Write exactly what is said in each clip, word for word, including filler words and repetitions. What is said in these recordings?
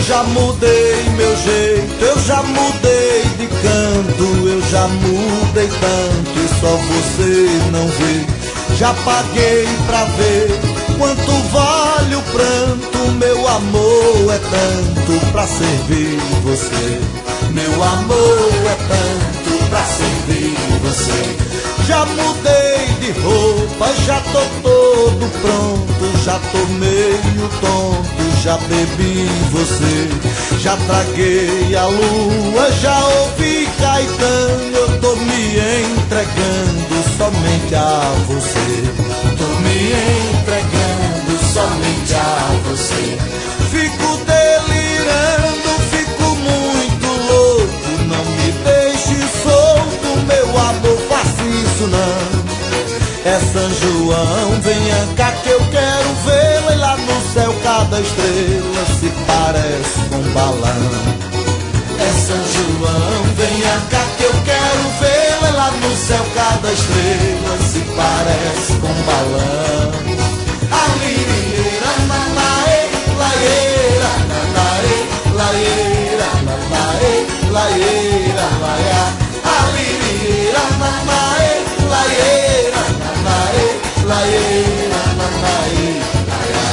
já mudei meu jeito, eu já mudei de canto, eu já mudei tanto e só você não vê. Já paguei pra ver quanto vale o pranto, meu amor é tanto pra servir você. Meu amor é tanto pra servir você. Já mudei de roupa, já tô todo pronto, já tô meio tonto, já bebi você. Já traguei a lua, já ouvi Caetano, eu tô me entregando somente a você. Tô me entregando somente a você. Fico delirando, fico muito louco, não me deixe solto, meu amor, faça isso não. É São João, venha cá que eu quero vê-la, e lá no céu cada estrela se parece com um balão. É São João, venha cá que eu quero vê-la, e lá no céu cada estrela se parece com um balão. A lirieira, nanaê, laieira, nanaê, laieira, nanaê, laieira, laiá. A lirieira, nanaê, laieira, nanaê, laieira, nanaê, laiá.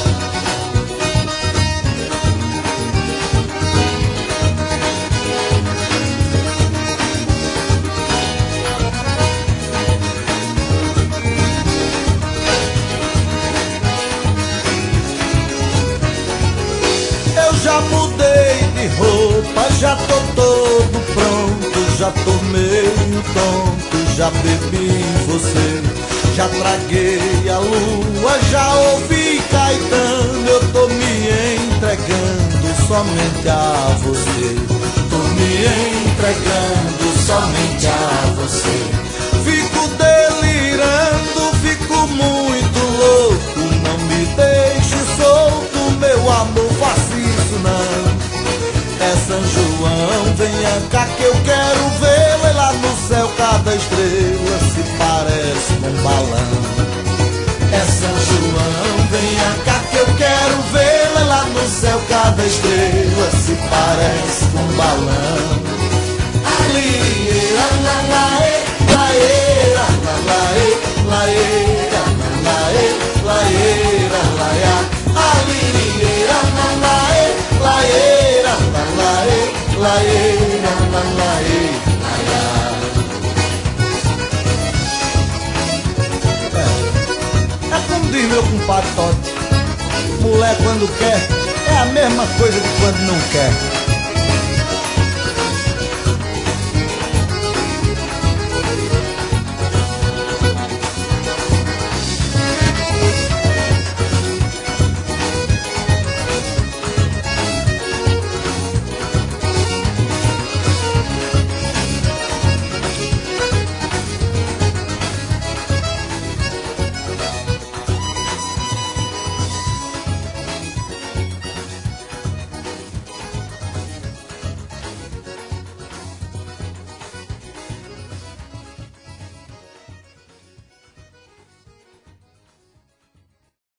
Já mudei de roupa, já tô todo pronto, já tô meio tonto, já bebi você. Já traguei a lua, já ouvi Caetano, eu tô me entregando somente a você. Tô me entregando somente a você. Fico delirando, fico muito louco, não me deixe solto, meu amor, faça isso não. É São João, venha cá que eu quero vê-la, e lá no céu cada estrela se parece com um balão. É São João, venha cá que eu quero vê-la, e lá no céu cada estrela se parece com um balão. Alieira, lalaê, laeira, lalaê, laeira, lalaê, laeira, laiá. Alieira, lalaê, laeira, lalaê, laeira, lalaê, laiá. É, é como diz meu compadre Totti, mulher quando quer é a mesma coisa de quando não quer.